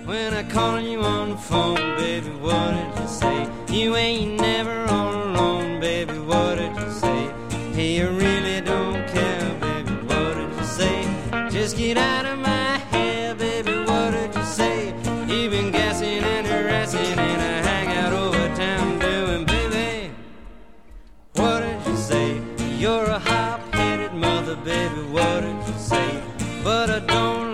When I call you on the phone, baby, what did you say? You ain't never all alone, baby, what did you say? Hey, you really don't care, baby, what did you say? Just get out of my hair, baby, what did you say? You've been gassing and harassing and I hang out over town doing, baby, what did you say? You're a hop-headed mother, baby, what did you say? But I don't